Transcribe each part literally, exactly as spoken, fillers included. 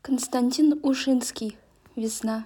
Константин Ушинский. Весна.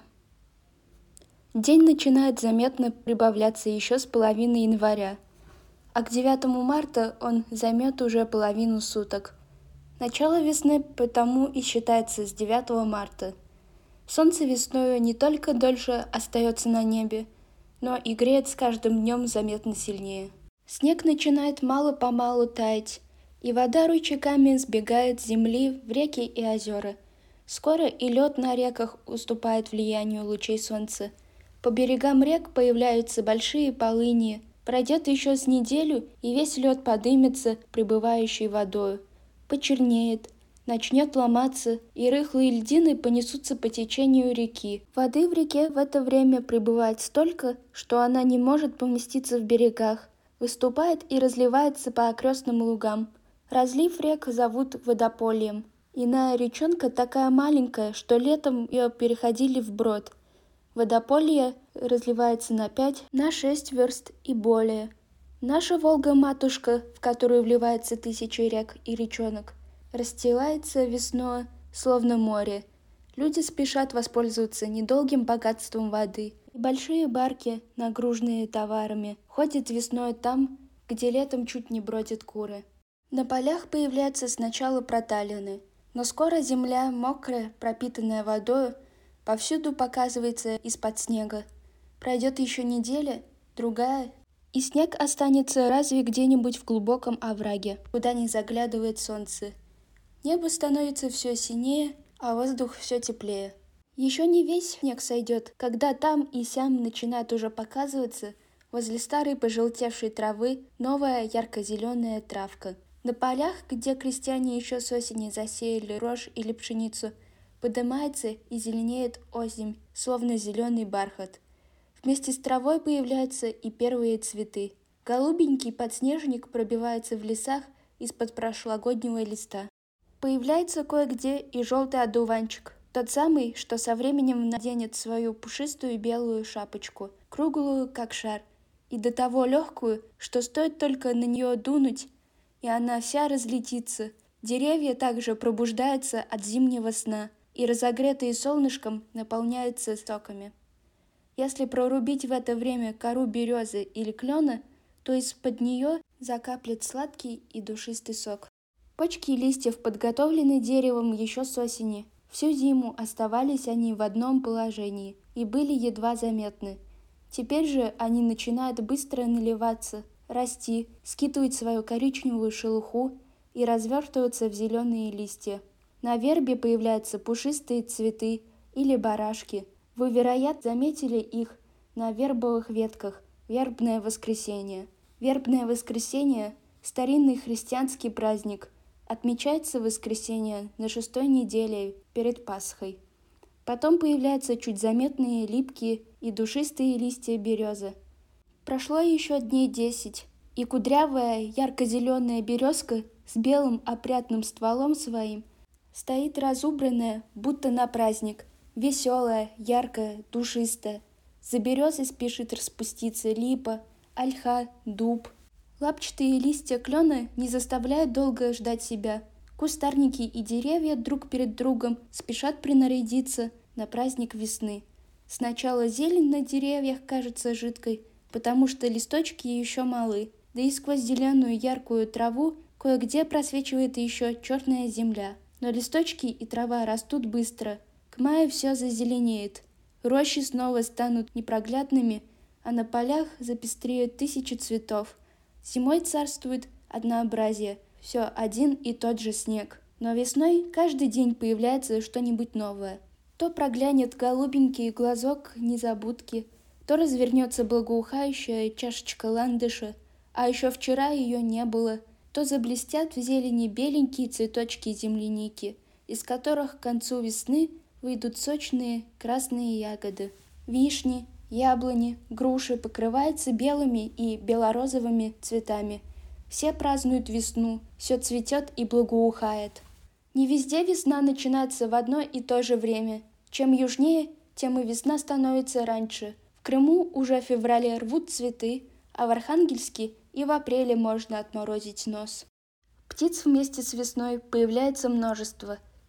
День начинает заметно прибавляться еще с половины января, а к девятому марта он займет уже половину суток. Начало весны потому и считается с девятого марта. Солнце весною не только дольше остается на небе, но и греет с каждым днем заметно сильнее. Снег начинает мало-помалу таять, и вода ручейками сбегает с земли в реки и озера. Скоро и лед на реках уступает влиянию лучей солнца. По берегам рек появляются большие полыни. Пройдет еще с неделю, и весь лед подымется прибывающей водою. Почернеет, начнет ломаться, и рыхлые льдины понесутся по течению реки. Воды в реке в это время прибывает столько, что она не может поместиться в берегах, выступает и разливается по окрестным лугам. Разлив рек зовут водопольем. Иная речонка такая маленькая, что летом ее переходили вброд. Водополье разливается на пять, на шесть верст и более. Наша Волга-матушка, в которую вливается тысячи рек и речонок, расстилается весною, словно море. Люди спешат воспользоваться недолгим богатством воды. И большие барки, нагруженные товарами, ходят весною там, где летом чуть не бродят куры. На полях появляются сначала проталины, но скоро земля, мокрая, пропитанная водою, повсюду показывается из-под снега. Пройдет еще неделя, другая, и снег останется разве где-нибудь в глубоком овраге, куда не заглядывает солнце. Небо становится все синее, а воздух все теплее. Еще не весь снег сойдет, когда там и сям начинает уже показываться возле старой пожелтевшей травы новая ярко-зеленая травка. На полях, где крестьяне еще с осени засеяли рожь или пшеницу, подымается и зеленеет озимь, словно зеленый бархат. Вместе с травой появляются и первые цветы. Голубенький подснежник пробивается в лесах из-под прошлогоднего листа. Появляется кое-где и желтый одуванчик, тот самый, что со временем наденет свою пушистую белую шапочку, круглую, как шар, и до того легкую, что стоит только на нее дунуть, и она вся разлетится. Деревья также пробуждаются от зимнего сна и, разогретые солнышком, наполняются соками. Если прорубить в это время кору березы или клена, то из-под нее закаплет сладкий и душистый сок. Почки листьев подготовлены деревом еще с осени. Всю зиму оставались они в одном положении и были едва заметны. Теперь же они начинают быстро наливаться, расти, скидывать свою коричневую шелуху и развертываться в зеленые листья. На вербе появляются пушистые цветы или барашки. Вы, вероятно, заметили их на вербовых ветках. Вербное воскресенье. Вербное воскресенье – старинный христианский праздник. Отмечается воскресенье на шестой неделе перед Пасхой. Потом появляются чуть заметные липкие и душистые листья березы. Прошло еще дней десять, и кудрявая ярко-зеленая березка с белым опрятным стволом своим стоит разубранная, будто на праздник, веселая, яркая, душистая. За березой спешит распуститься липа, ольха, дуб. Лапчатые листья клена не заставляют долго ждать себя. Кустарники и деревья друг перед другом спешат принарядиться на праздник весны. Сначала зелень на деревьях кажется жидкой, потому что листочки еще малы, да и сквозь зеленую яркую траву кое-где просвечивает еще черная земля. Но листочки и трава растут быстро. К маю все зазеленеет. Рощи снова станут непроглядными, а на полях запестреют тысячи цветов. Зимой царствует однообразие, все один и тот же снег. Но весной каждый день появляется что-нибудь новое. То проглянет голубенький глазок незабудки, то развернется благоухающая чашечка ландыша, а еще вчера ее не было, то заблестят в зелени беленькие цветочки земляники, из которых к концу весны выйдут сочные красные ягоды. Вишни, яблони, груши покрываются белыми и белорозовыми цветами. Все празднуют весну, все цветет и благоухает. Не везде весна начинается в одно и то же время. Чем южнее, тем и весна становится раньше. В Крыму уже в феврале рвут цветы, а в Архангельске и в апреле можно отморозить нос. Птиц вместе с весной появляется множество.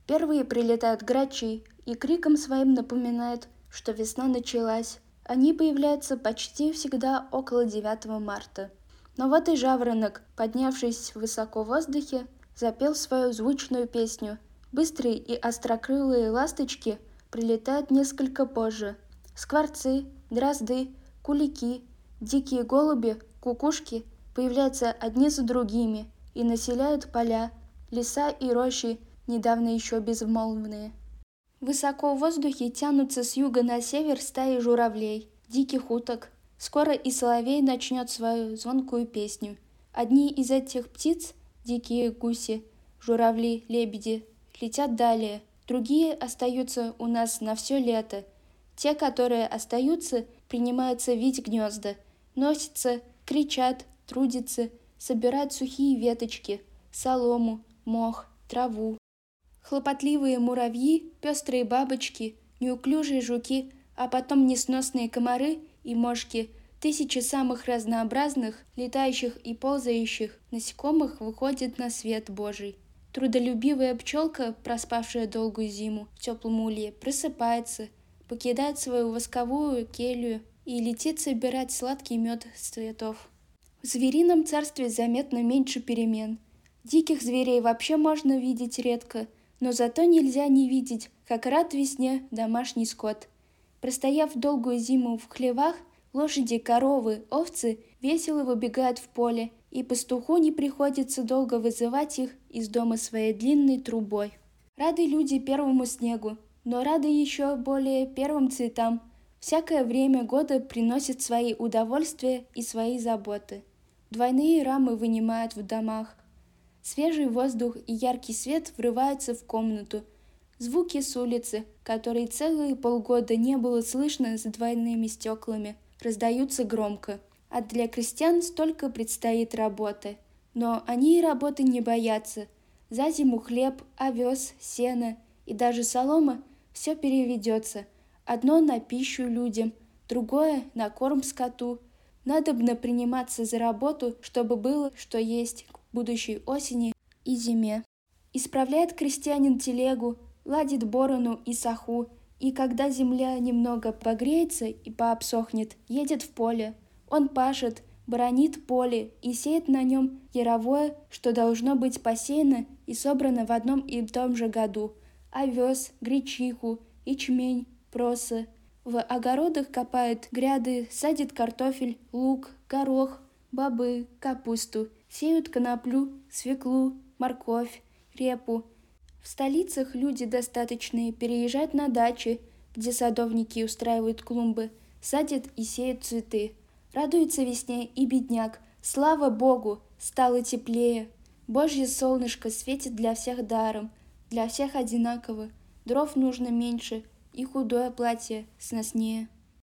Первые прилетают грачи и криком своим напоминают, что весна началась. Они появляются почти всегда около девятого марта. Но вот и жаворонок, поднявшись высоко в воздухе, запел свою звучную песню. Быстрые и острокрылые ласточки прилетают несколько позже. Скворцы, дрозды, кулики, дикие голуби, кукушки появляются одни за другими и населяют поля, леса и рощи, недавно еще безмолвные. Высоко в воздухе тянутся с юга на север стаи журавлей, диких уток. Скоро и соловей начнет свою звонкую песню. Одни из этих птиц, дикие гуси, журавли, лебеди, летят далее, другие остаются у нас на все лето. Те, которые остаются, принимаются вить гнезда, носятся, кричат, трудятся, собирают сухие веточки, солому, мох, траву. Хлопотливые муравьи, пестрые бабочки, неуклюжие жуки, а потом несносные комары и мошки, тысячи самых разнообразных, летающих и ползающих насекомых выходят на свет Божий. Трудолюбивая пчелка, проспавшая долгую зиму в теплом улье, просыпается, покидает свою восковую келью и летит собирать сладкий мед с цветов. В зверином царстве заметно меньше перемен. Диких зверей вообще можно видеть редко, но зато нельзя не видеть, как рад весне домашний скот. Простояв долгую зиму в хлевах, лошади, коровы, овцы весело выбегают в поле, и пастуху не приходится долго вызывать их из дома своей длинной трубой. Рады люди первому снегу, но рады еще более первым цветам. Всякое время года приносит свои удовольствия и свои заботы. Двойные рамы вынимают в домах. Свежий воздух и яркий свет врываются в комнату. Звуки с улицы, которые целые полгода не было слышно за двойными стеклами, раздаются громко. А для крестьян столько предстоит работы. Но они и работы не боятся. За зиму хлеб, овес, сено и даже солома – все переведется. Одно на пищу людям, другое на корм скоту. Надобно приниматься за работу, чтобы было что есть к будущей осени и зиме. Исправляет крестьянин телегу, ладит борону и саху, и когда земля немного погреется и пообсохнет, едет в поле. Он пашет, бранит поле и сеет на нем яровое, что должно быть посеяно и собрано в одном и том же году. Овес, гречиху, ячмень, просы. В огородах копает гряды, садит картофель, лук, горох, бобы, капусту, сеют коноплю, свеклу, морковь, репу. В столицах люди достаточные переезжают на дачи, где садовники устраивают клумбы, садят и сеют цветы. Радуется весне и бедняк. Слава Богу, стало теплее. Божье солнышко светит для всех даром, для всех одинаково. Дров нужно меньше, и худое платье сноснее.